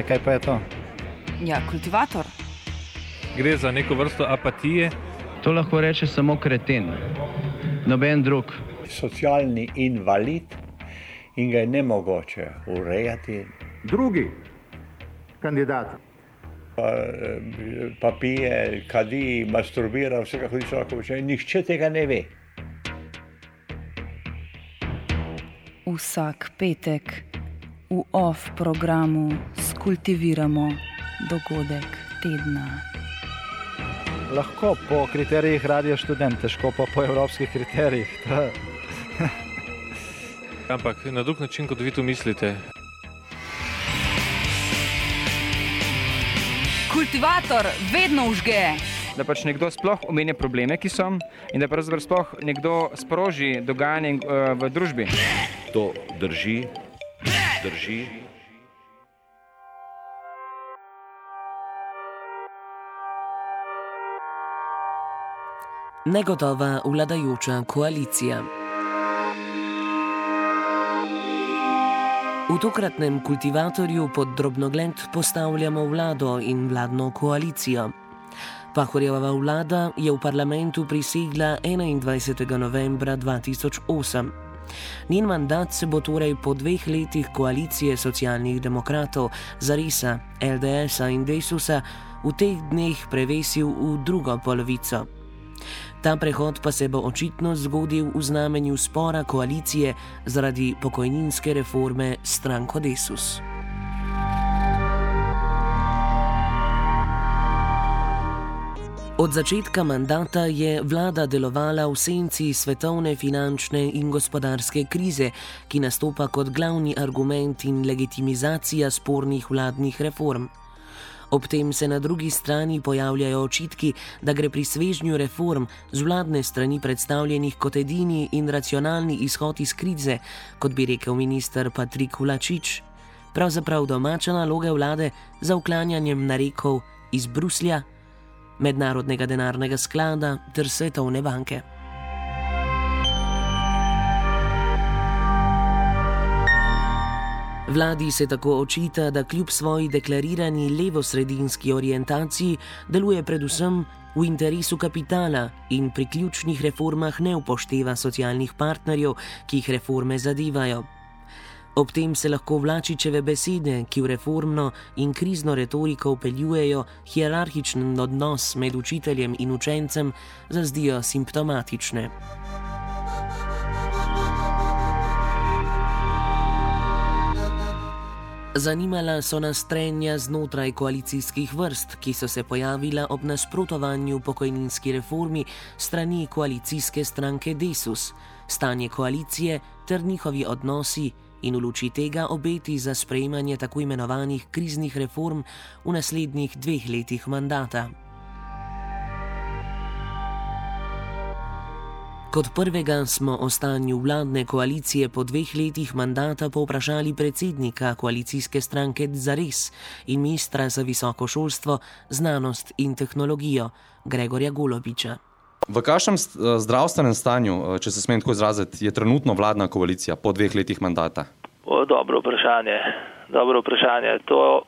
Veste, kaj pa je to? Ja, kultivator. Gre za neko vrsto apatije. To lahko reče samo kreten, noben drug. Socialni invalid in ga je nemogoče urejati. Drugi kandidat. Pa pije, kadi, masturbira, vse kako človek počne. Nihče tega ne ve. Vsak petek v OFF programu skultiviramo dogodek tedna. Lahko po kriterijih Radio Študent, težko pa po evropskih kriterijih. Ampak na drug način, kot vi to mislite. Kultivator vedno užge. Da pač nekdo sploh omenja probleme, ki so, in da pravzaprav sploh nekdo sproži dogajanje v družbi. To drži. Negotova vladajoča koalicija. V tokratnem kultivatorju pod drobnogled postavljamo vlado in vladno koalicijo. Pahorjeva vlada je v parlamentu prisegla 21. novembra 2008. Njen mandat se bo torej po 2 letih koalicije socialnih demokratov, Zaresa, LDS-a in Desusa v teh dneh prevesil v drugo polovico. Ta prehod pa se bo očitno zgodil v znamenju spora koalicije zaradi pokojninske reforme s stranko Desus. Od začetka mandata je vlada delovala v senci svetovne finančne in gospodarske krize, ki nastopa kot glavni argument in legitimizacija spornih vladnih reform. Ob tem se na drugi strani pojavljajo očitki, da gre pri svežnju reform z vladne strani predstavljenih kot edini in racionalni izhod iz krize, kot bi rekel minister Patrik Vlačič, pravzaprav domača naloga vlade za uklanjanjem narekov iz Bruslja, Mednarodnega denarnega sklada ter Svetovne banke. Vladi se tako očita, da kljub svoji deklarirani levosredinski orientaciji deluje predvsem v interesu kapitala in pri ključnih reformah ne upošteva socialnih partnerjev, ki jih reforme zadevajo. Ob tem se lahko Vlačičeve besede, ki v reformno in krizno retoriko vpeljujejo hierarhičen odnos med učiteljem in učencem, zazdijo simptomatične. Zanimala so nas trenja znotraj koalicijskih vrst, ki so se pojavila ob nasprotovanju pokojninski reformi strani koalicijske stranke Desus, stanje koalicije ter njihovi odnosi in v luči tega obeti za sprejemanje tako imenovanih kriznih reform v naslednjih 2 letih mandata. Kot prvega smo o stanju vladne koalicije po 2 letih mandata povprašali predsednika koalicijske stranke Zares in ministra za visoko šolstvo, znanost in tehnologijo Gregorja Golobiča. V kakšnem zdravstvenem stanju, če se smem tako izraziti, je trenutno vladna koalicija po 2 letih mandata? Dobro vprašanje. To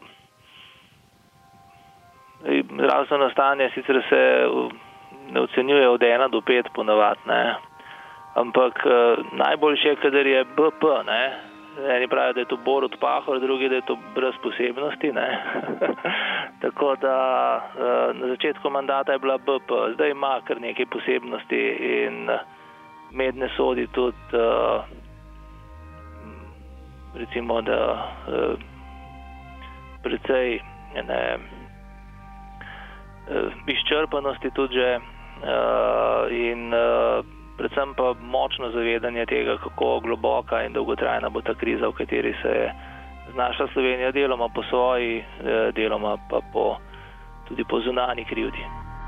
zdravstveno stanje sicer se ne ocenjuje od 1 do 5 ponavadi, ne? Ampak najboljše je, kadar je BP, ne? Eni pravijo, da je to Borut Pahor, drugi, da je to brez posebnosti, ne? Tako da na začetku mandata je bila BP, zdaj ima kar nekaj posebnosti in medne sodi tudi recimo, da precej izčrpanosti tudi že in predvsem pa močno zavedanje tega, kako globoka in dolgotrajna bo ta kriza, v kateri se je znašla Slovenija, deloma po svoji, deloma pa tudi po zunanji krivdi.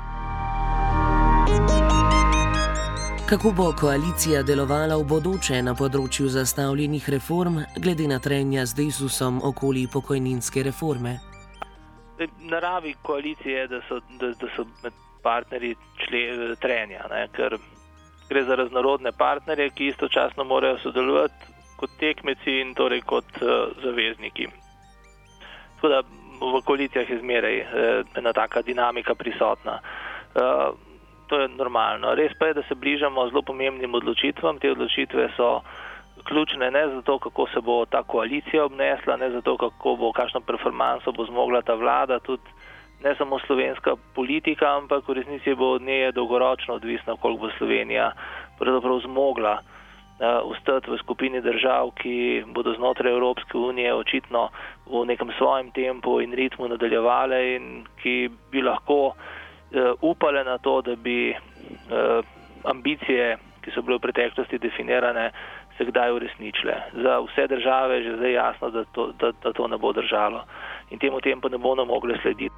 Kako bo koalicija delovala v bodoče na področju zastavljenih reform, glede na trenja z Desusom okoli pokojninske reforme? Naravi koalicije je, da so med partnerji trenja, ne? Ker gre za raznorodne partnerje, ki istočasno morajo sodelovati kot tekmeci in torej kot zavezniki. Tako da v koalicijah je zmeraj ena taka dinamika prisotna. To je normalno. Res pa je, da se bližamo zelo pomembnim odločitvam. Te odločitve so ključne ne zato, kako se bo ta koalicija obnesla, ne zato, kakšno performanso bo zmogla ta vlada, tudi ne samo slovenska politika, ampak v resnici bo od nje dolgoročno odvisno, koliko bo Slovenija pravzaprav zmogla ostati v skupini držav, ki bodo znotraj Evropske unije očitno v nekem svojem tempu in ritmu nadaljevale in ki bi lahko upale na to, da bi ambicije, ki so bile v preteklosti definirane, se kdaj uresničile. Za vse države je že zdaj jasno, da to ne bo držalo in temu tempu ne bodo mogle slediti.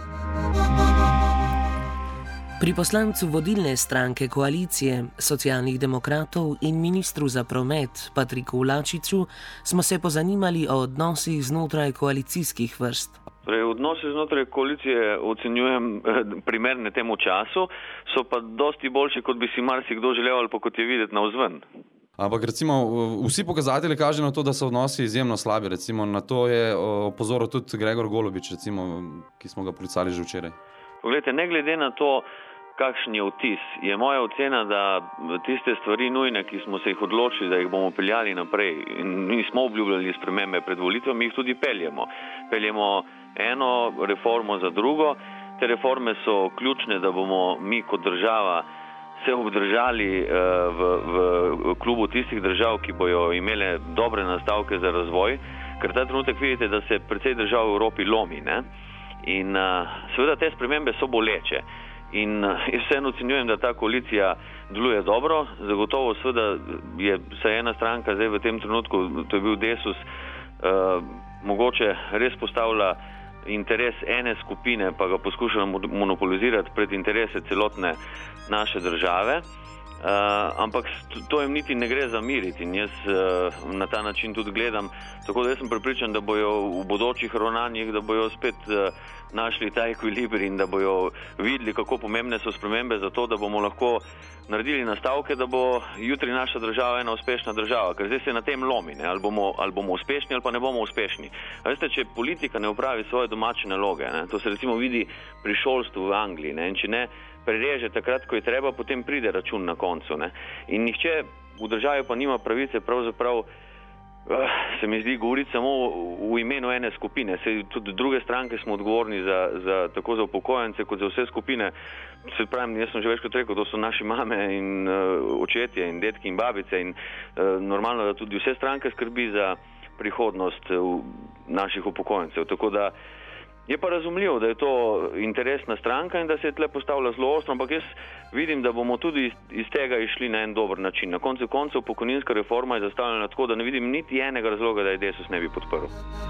Pri poslancu vodilne stranke koalicije, Socialnih demokratov in ministru za promet Patriku Vlačiču smo se pozanimali o odnosih znotraj koalicijskih vrst. Torej, odnose znotraj koalicije ocenjujem primerne temu času, so pa dosti boljši, kot bi si marsikdo želel ali pa kot je videti navzven. Ampak recimo vsi pokazatelji kažejo na to, da so odnosi izjemno slabi. Recimo na to je opozoril tudi Gregor Golobič, recimo, ki smo ga poklicali že včeraj. Poglejte, ne glede na to, kakšen je vtis, je moja ocena, da tiste stvari nujne, ki smo se jih odločili, da jih bomo peljali naprej in nismo obljubljali spremembe pred volitvami, jih tudi peljemo. Peljemo eno reformo za drugo. Te reforme so ključne, da bomo mi kot država se obdržali v klubu tistih držav, ki bojo imele dobre nastavke za razvoj, ker ta trenutek vidite, da se precej držav v Evropi lomi, ne? In seveda te spremembe so boleče. In jaz vseeno ocenjujem, da ta koalicija deluje dobro. Zagotovo seveda je vsaj ena stranka zdaj v tem trenutku, to je bil Desus, mogoče res postavlja interes ene skupine, pa ga poskušala monopolizirati pred interese celotne naše države. Ampak to jim niti ne gre zamiriti in jaz na ta način tudi gledam, tako da jaz sem prepričan, da bojo v bodočih ravnanjih, da bojo spet našli ta ekviliber in da bojo videli, kako pomembne so spremembe za to, da bomo lahko naredili nastavke, da bo jutri naša država ena uspešna država, ker zdaj se na tem lomi, ne? Ali bomo uspešni ali pa ne bomo uspešni. A veste, če politika ne opravi svoje domače naloge, ne? To se recimo vidi pri šolstvu v Angliji, ne? In če ne prereže takrat, ko je treba, potem pride račun na koncu, ne? In nihče v državi pa nima pravice pravzaprav, se mi zdi, govoriti samo v imenu ene skupine. Sej tudi druge stranke smo odgovorni tako za upokojence, kot za vse skupine. Se pravim, jaz sem že večkrat rekel, to so naši mame in očetje in detki in babice in normalno, da tudi vse stranke skrbi za prihodnost naših upokojencev. Tako da je pa razumljivo, da je to interesna stranka in da se je tle postavila zelo ostro, ampak jaz vidim, da bomo tudi iz tega išli na en dober način. Na koncu koncev pokojninska reforma je zastavljena tako, da ne vidim niti enega razloga, da je Desus ne bi podprl.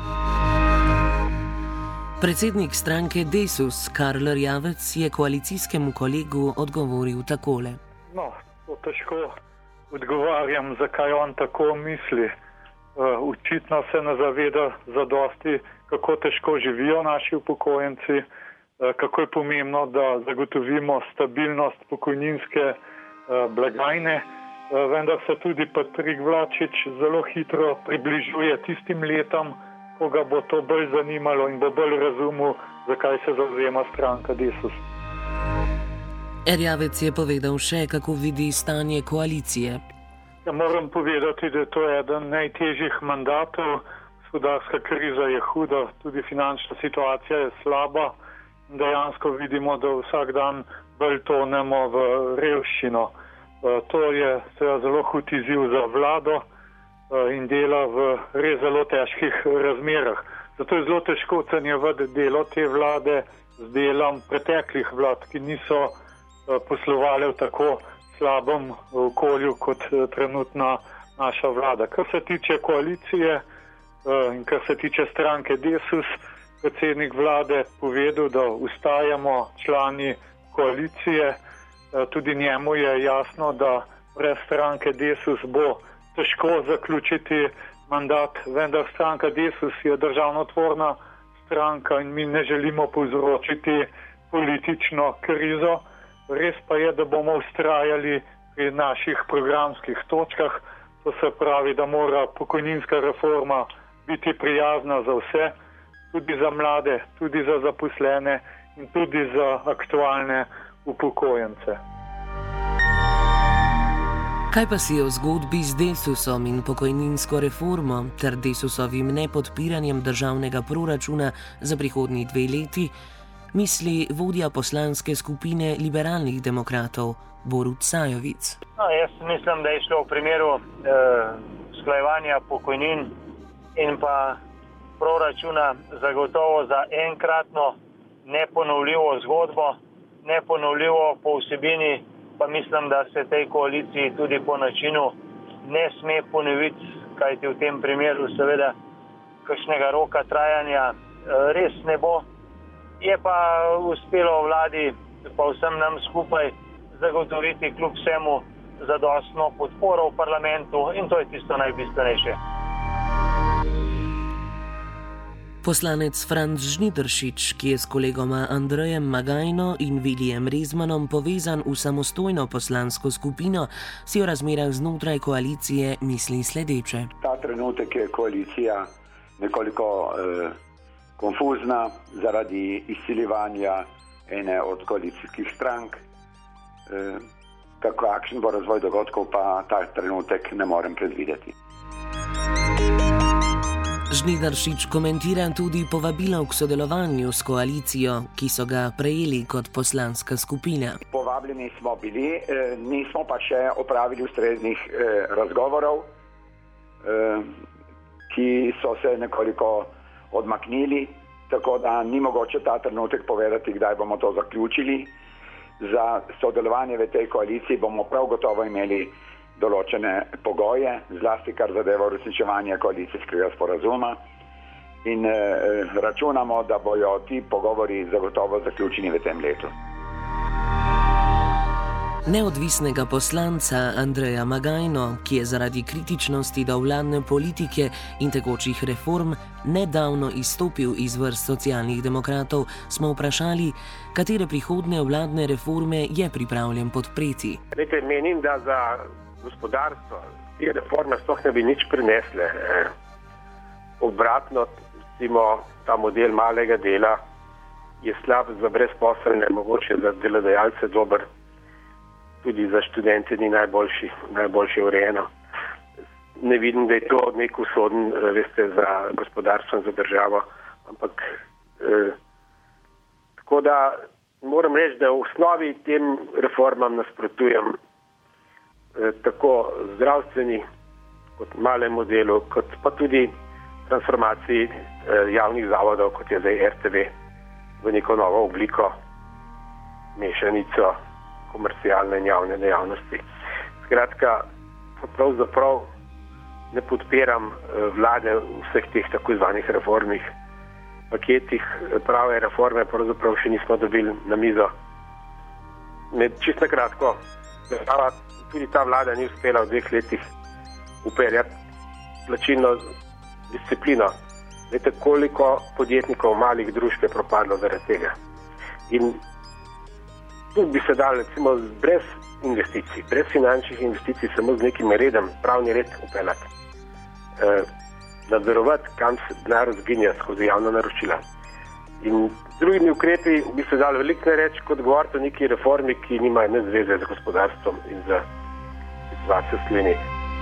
Predsednik stranke Desus, Karl Erjavec, je koalicijskemu kolegu odgovoril takole. No, to težko odgovarjam, zakaj on tako misli. Očitno se ne zaveda zadosti, kako težko živijo naši upokojenci, kako je pomembno, da zagotovimo stabilnost pokojninske blagajne, vendar se tudi Patrik Vlačič zelo hitro približuje tistim letom, ko ga bo to bolj zanimalo in bo bolj razumel, zakaj se zavzema stranka Desus. Erjavec je povedal še, kako vidi stanje koalicije. Ja, moram povedati, da je to eden najtežjih mandatov. Gospodarska kriza je huda, tudi finančna situacija je slaba. Dejansko vidimo, da vsak dan bolj tonemo v revščino. To je zelo hud izziv za vlado in dela v res zelo težkih razmerah. Zato je zelo težko ocenjevati delo te vlade z delom preteklih vlad, ki niso poslovale v tako slabem okolju kot trenutna naša vlada. Kar se tiče koalicije in kar se tiče stranke Desus, predsednik vlade povedal, da ustajamo člani koalicije. Tudi njemu je jasno, da brez stranke Desus bo težko zaključiti mandat, vendar stranka Desus je državnotvorna stranka in mi ne želimo povzročiti politično krizo. Res pa je, da bomo vztrajali pri naših programskih točkah, to se pravi, da mora pokojninska reforma biti prijazna za vse, tudi za mlade, tudi za zaposlene in tudi za aktualne upokojence. Kaj pa si o zgodbi z Desusom in pokojninsko reformo ter Desusovim nepodpiranjem državnega proračuna za prihodnji 2 leti misli vodja poslanske skupine liberalnih demokratov Borut Sajovic? Jaz mislim, da je šlo v primeru usklajevanja pokojnin in pa proračuna zagotovo za enkratno neponovljivo zgodbo, neponovljivo po vsebini, pa mislim, da se tej koaliciji tudi po načinu ne sme ponoviti, kajti v tem primeru seveda kakšnega roka trajanja res ne bo. Je pa uspelo vladi, pa vsem nam skupaj zagotoviti kljub vsemu zadostno podporo v parlamentu in to je tisto najbistvenejše. Poslanec Franc Žnidaršič, ki je s kolegoma Andrejem Magajno in Vilijem Rezmanom povezan v samostojno poslansko skupino, si o razmerah znotraj koalicije misli sledeče. Ta trenutek je koalicija nekoliko konfuzna zaradi izsiljevanja ene od koalicijskih strank. Kakšen bo razvoj dogodkov, pa ta trenutek ne morem predvideti. Žnidaršič komentira tudi povabilo k sodelovanju s koalicijo, ki so ga prejeli kot poslanska skupina. Povabljeni smo bili, nismo pa še opravili ustreznih razgovorov, ki so se nekoliko odmaknili, tako da ni mogoče ta trenutek povedati, kdaj bomo to zaključili. Za sodelovanje v tej koaliciji bomo prav gotovo imeli določene pogoje, zlasti kar zadeva uresničevanje koalicijskega sporazuma in računamo, da bojo ti pogovori zagotovo zaključeni v tem letu. Neodvisnega poslanca Andreja Magajno, ki je zaradi kritičnosti do vladne politike in tekočih reform nedavno izstopil iz vrst Socialnih demokratov, smo vprašali, katere prihodnje vladne reforme je pripravljen podpreti. Menim, da za gospodarstvo te reforme sploh ne bi nič prinesle. Obratno, recimo, ta model malega dela je slab za brezposelne, mogoče za delodajalce dober, tudi za študente ni najboljše urejeno. Ne vidim, da je to nek usoden, veste, za gospodarstvo in za državo, ampak tako da moram reči, da v osnovi tem reformam nasprotujem tako zdravstveni kot malemu delu, kot pa tudi transformaciji javnih zavodov, kot je zdaj RTV, v neko novo obliko, mešanico komercialne in javne dejavnosti. Skratka, pravzaprav ne podpiram vlade v vseh teh tako zvanih reformnih paketih. Prave reforme pravzaprav še nismo dobili na mizo. Čisto kratko, tudi ta vlada ni uspela v 2 letih upeljati plačilno disciplino. Veste, koliko podjetnikov malih družb je propadlo zaradi tega. In tu bi se dal, recimo, brez investicij, brez finančnih investicij, samo z nekim redom, pravni red upeljati. Nadzorovati, kam se denar zginja skozi javna naročila. In z drugimi ukrepi bi se dal veliko ne reči, kot govoriti o neki reformi, ki nimajo ne zveze z gospodarstvom in z situacijo v Sloveniji.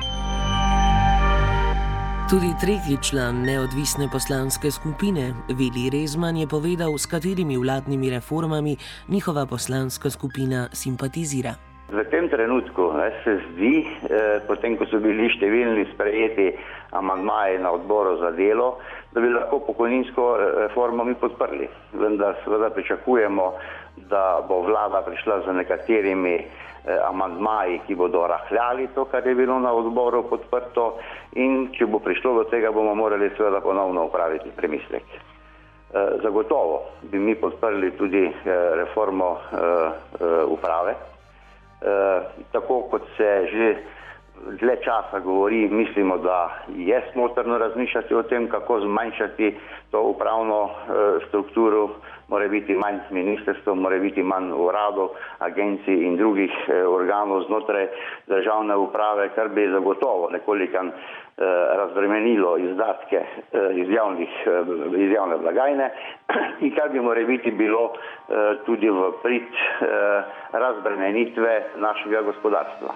Tudi tretji član neodvisne poslanske skupine, Vili Rezman, je povedal, s katerimi vladnimi reformami njihova poslanska skupina simpatizira. V tem trenutku se zdi, potem ko so bili številni sprejeti amandmaji na odboru za delo, da bi lahko pokojninsko reformo mi podprli. Vendar seveda pričakujemo, da bo vlada prišla z nekaterimi amandmaji, ki bodo rahljali to, kar je bilo na odboru podprto, in če bo prišlo do tega, bomo morali seveda ponovno upraviti premislek. Zagotovo bi mi podprli tudi reformo uprave, tako kot se že dlje časa govori, mislimo, da je smotrno razmišljati o tem, kako zmanjšati to upravno strukturo, mora biti manj ministrstv, mora biti manj uradov, agencij in drugih organov znotraj državne uprave, kar bi zagotovo nekoliko razbremenilo izdatke iz javne blagajne in kar bi mora biti bilo tudi v prid razbremenitve našega gospodarstva.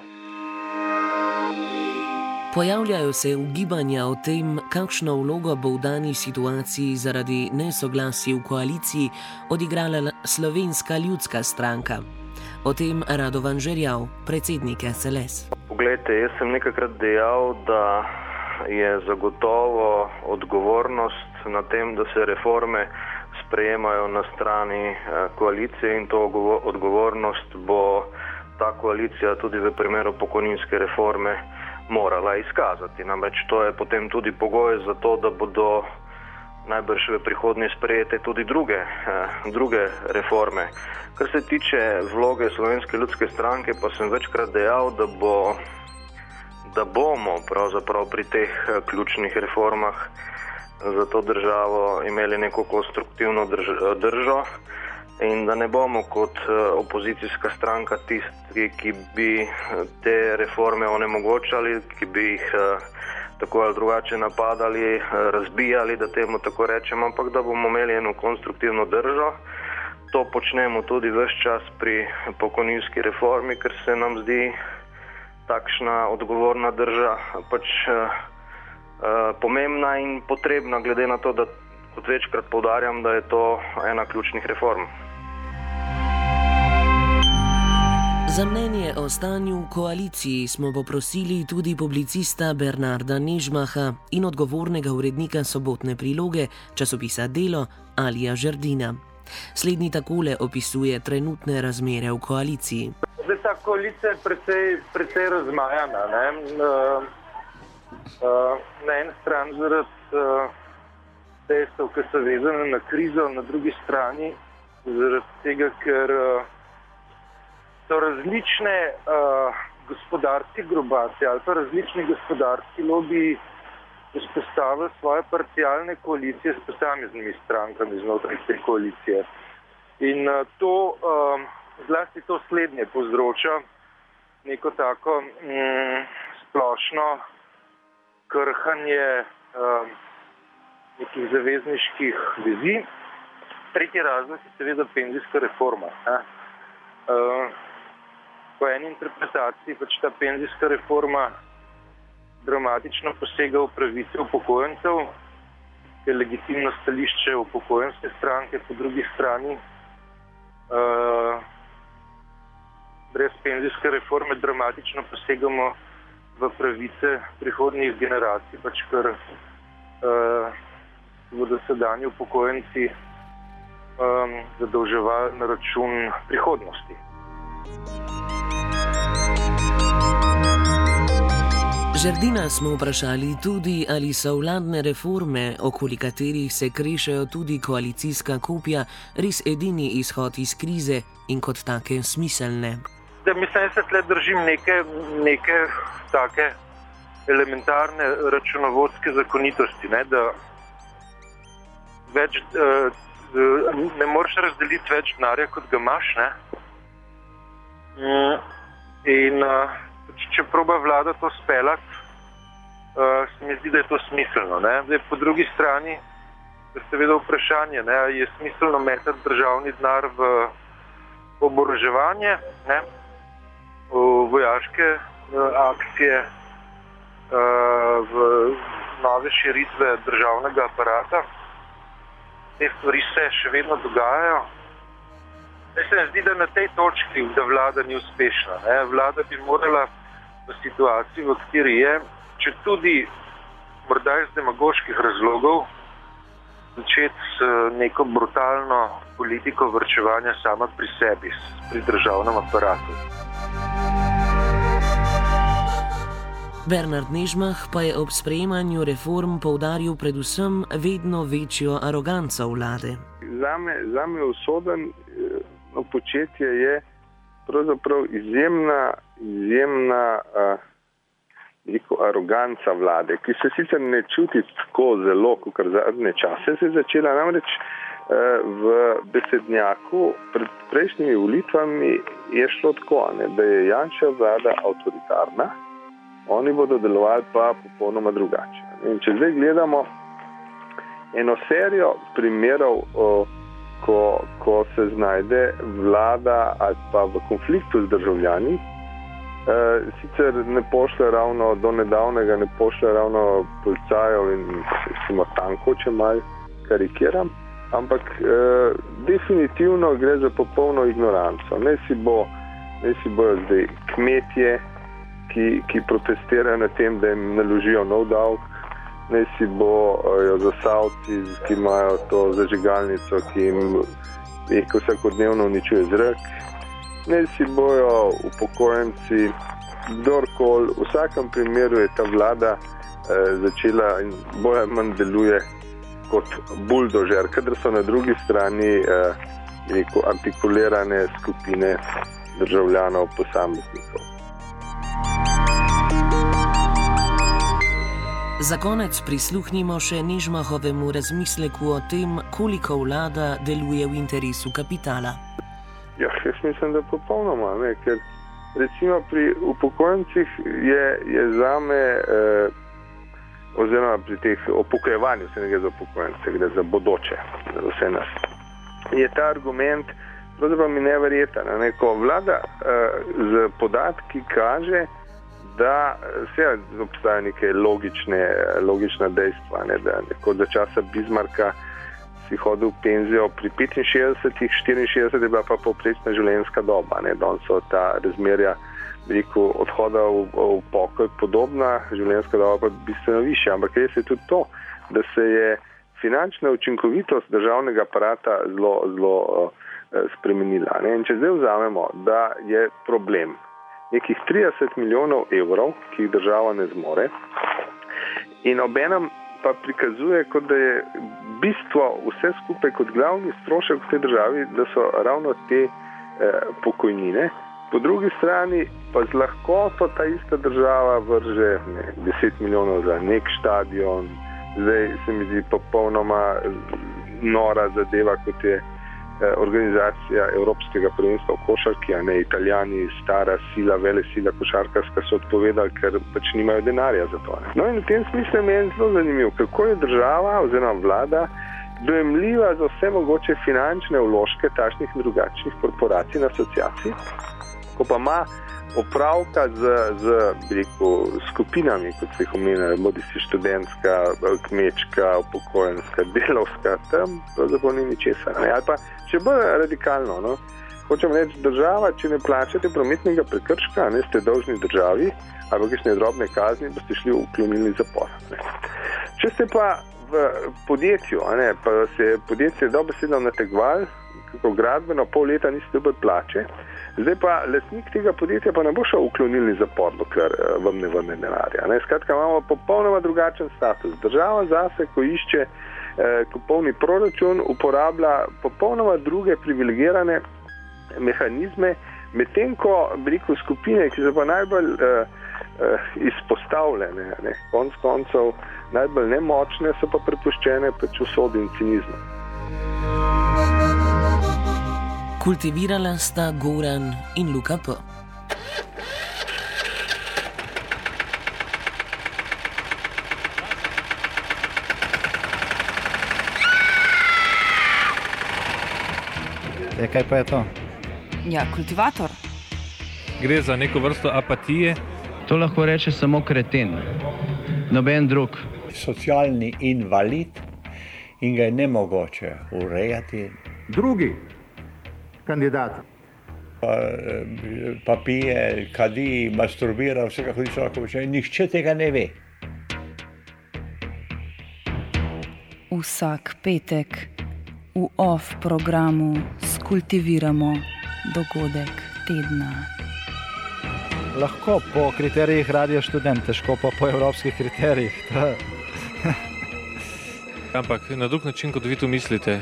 Pojavljajo se ugibanja o tem, kakšno vlogo bo v dani situaciji zaradi nesoglasij v koaliciji odigrala Slovenska ljudska stranka. O tem Radovan Žerjav, predsednik SLS. Poglejte, jaz sem nekajkrat dejal, da je zagotovo odgovornost na tem, da se reforme sprejemajo na strani koalicije in to odgovornost bo ta koalicija tudi v primeru pokojninske reforme morala izkazati. Namreč to je potem tudi pogoj za to, da bodo najbrž v prihodnje sprejete tudi druge reforme. Kar se tiče vloge Slovenske ljudske stranke, pa sem večkrat dejal, da bomo pravzaprav pri teh ključnih reformah za to državo imeli neko konstruktivno držo in da ne bomo kot opozicijska stranka tisti, ki bi te reforme onemogočali, ki bi jih tako ali drugače napadali, razbijali, da temu tako rečem, ampak da bomo imeli eno konstruktivno držo. To počnemo tudi ves čas pri pokojninski reformi, ker se nam zdi takšna odgovorna drža pač pomembna in potrebna, glede na to, da kot večkrat poudarjam, da je to ena ključnih reform. Za mnenje o stanju v koaliciji smo poprosili tudi publicista Bernarda Nežmaha in odgovornega urednika Sobotne priloge časopisa Delo Alija Žerdina. Slednji takole opisuje trenutne razmere v koaliciji. Zdaj, ta koalicija je precej razmajana. Na eni strani zaradi dejstev, ki so vezane na krizo, na drugi strani zaradi tega, ker so različne gospodarske grupacije ali pa različni gospodarski lobiji vzpostavili svoje parcialne koalicije s posameznimi strankami znotraj te koalicije. In zlasti to slednje povzroča neko tako splošno krhanje nekih zavezniških vizij. Tretji razlog je seveda penzijska reforma. Po eni interpretaciji pač ta penzijska reforma dramatično posega v pravice upokojencev, je legitimno stališče upokojenske stranke, po drugi strani brez penzijske reforme dramatično posegamo v pravice prihodnjih generacij, pač ker bodo sedanji upokojenci zadolževali na račun prihodnosti. Žerdina smo vprašali tudi, ali so vladne reforme, okoli katerih se krešejo tudi koalicijska kopja, res edini izhod iz krize in kot take smiselne. Mislim, da se tle držim neke take elementarne računovodske zakonitosti, da več, ne moreš razdeliti več denarja, kot ga imaš. In če proba vlada to speljati, se mi zdi, da je to smiselno. Zdaj, po drugi strani je seveda vprašanje, je smiselno metati državni denar v oboroževanje, v vojaške akcije, v nove širitve državnega aparata. Te stvari se še vedno dogajajo. Zdaj se mi zdi, da na tej točki, da vlada ni uspešna. Vlada bi morala v situaciji, v kateri je, če tudi morda iz demagoških razlogov, začeti s neko brutalno politiko varčevanja sama pri sebi, pri državnem aparatu. Bernard Nežmah pa je ob sprejemanju reform poudaril predvsem vedno večjo aroganco vlade. Zame usoden početje je pravzaprav izjemna aroganca vlade, ki se sicer ne čuti tako zelo, kot zadnje čase se je začela, namreč v besednjaku pred prejšnjimi volitvami je šlo tako, da je Janševa vlada avtoritarna, oni bodo delovali pa popolnoma drugače. In če zdaj gledamo eno serijo primerov, ko se znajde vlada ali pa v konfliktu z državljani, sicer ne pošlje ravno do nedavnega, ne pošlje ravno policajev in recimo tankov, če malo karikiram, ampak definitivno gre za popolno ignoranco. Ne si bojo zdaj kmetje, ki protestirajo na tem, da jim naložijo nov davek, ne si bojo Zasavci, ki imajo to zažigalnico, ki jim vsakodnevno uničuje zrak, ne si bojo upokojenci, kdorkoli. V vsakem primeru je ta vlada začela in bolj manj deluje kot buldožer, kadar so na drugi strani artikulirane skupine državljanov, posameznikov. Za konec prisluhnimo še Nežmahovemu razmisleku o tem, koliko vlada deluje v interesu kapitala. Ja, jaz mislim, da popolnoma, ker recimo pri upokojencih je zame, oziroma pri teh upokojevanju, se ne gre za upokojence, gre za bodoče, za vse nas, je ta argument pravzaprav mi neverjeten. Ko vlada z podatki kaže, da se obstaja neke logična dejstva, da kot za časa Bismarcka si hodil v penzijo pri 65, 64 je bila pa povprečna življenjska doba. Danes so ta razmerja odhoda v pokoj podobna, življenjska doba pa bistveno višja. Ampak res je tudi to, da se je finančna učinkovitost državnega aparata zelo spremenila. In če zdaj vzamemo, da je problem nekih 30 milijonov evrov, ki jih država ne zmore, in obenem pa prikazuje, kot da je bistvo vse skupaj kot glavni strošek v tej državi, da so ravno te pokojnine. Po drugi strani pa z lahkoto ta ista država vrže 10 milijonov za nek štadion. Zdaj se mi zdi popolnoma nora zadeva, kot je organizacija Evropskega prvenstva v košarki, Italijani, stara sila, velesila košarkarska so odpovedali, ker pač nimajo denarja za to. No in v tem smislu je meni zelo zanimivo, kako je država oziroma vlada dojemljiva za vse mogoče finančne vložke takšnih in drugačnih korporacij in asociacij, ko pa ima opravka z skupinami, kot se jih omenjajo, bodisi študentska, kmečka, upokojenska, delavska, tam pravzaprav ni ničesar. Ali pa še bolj radikalno, hočem reči, država, če ne plačate prometnega prekrška, ste dolžni državi, ali kakšne drobne kazni, boste šli v uklonilni zapor. Če ste pa v podjetju, pa se je podjetje dobesedno nategovalo, kako gradbeno, pol leta niste dobili plače, zdaj pa lastnik tega podjetja pa ne bo šel v uklonilni zapor, dokler vam ne vrne denarja. Skratka, imamo popolnoma drugačen status. Država zase, ko išče popolni proračun, uporablja popolnoma druge privilegirane mehanizme, medtem ko skupine, ki so pa najbolj izpostavljene, konec koncev najbolj nemočne, so pa prepuščene pač usodi in cinizmu. Kultivirala sta Goran in Luka P. Kaj pa je to? Ja, kultivator. Gre za neko vrsto apatije. To lahko reče samo kreten, noben drug. Socialni invalid in ga je nemogoče urejati. Drugi kandidat. Pa pije, kadi, masturbira, vse kako človek počne. Nihče tega ne ve. Vsak petek v OFF programu skultiviramo dogodek tedna. Lahko po kriterijih Radio Študent, težko pa po evropskih kriterijih. Ampak na drug način, kot vi to mislite.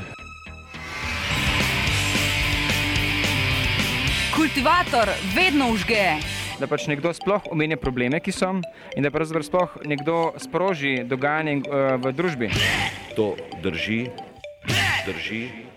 Kultivator vedno vžge. da pač nekdo sploh omenja probleme, ki so, in da pravzaprav sploh nekdo sproži dogajanje v družbi. To drži.